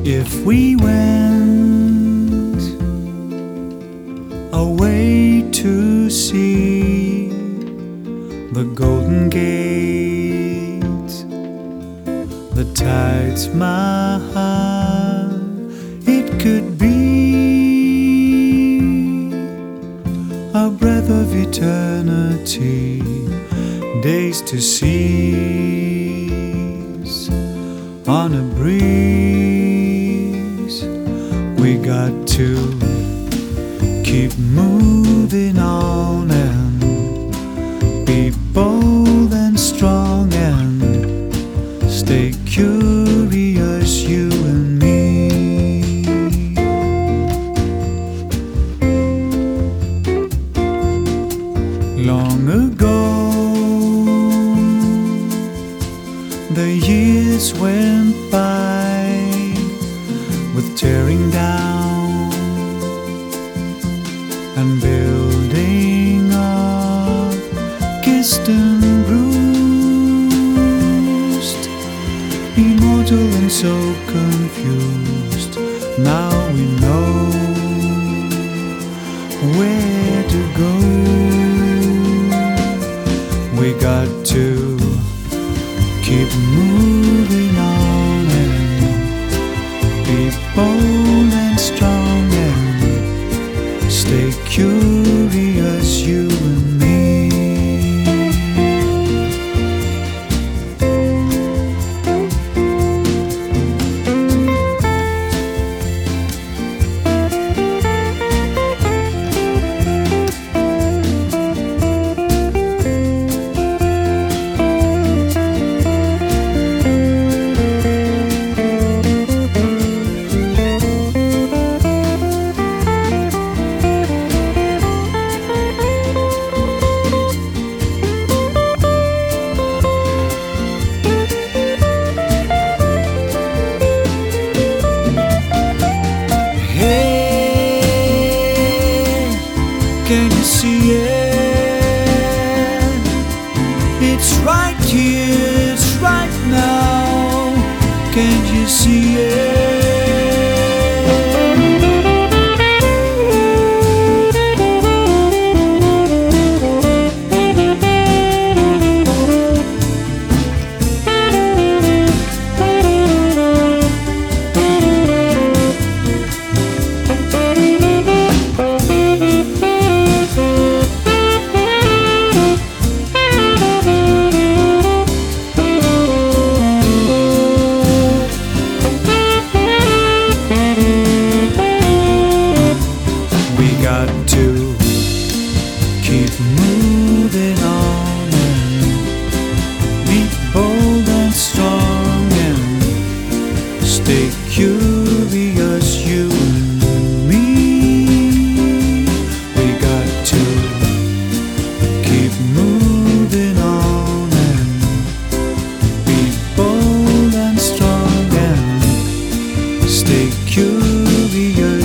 If we went away to see the Golden Gate, the Taj Mahal, it could be a breath of eternity, days to seize on a breeze. We got to keep moving on and be bold and strong and stay curious, you and me. Long ago, the years went by with tearing down and building up, kissed and bruised, immortal and so confused. Now we know where to go. We got to keep moving on and be bold and strong and stay curious, you and me. Can you see it? It's right here, it's right now. Can't you see it? Got to keep moving on and be bold and strong and stay curious, you and me. We got to keep moving on and be bold and strong and stay curious.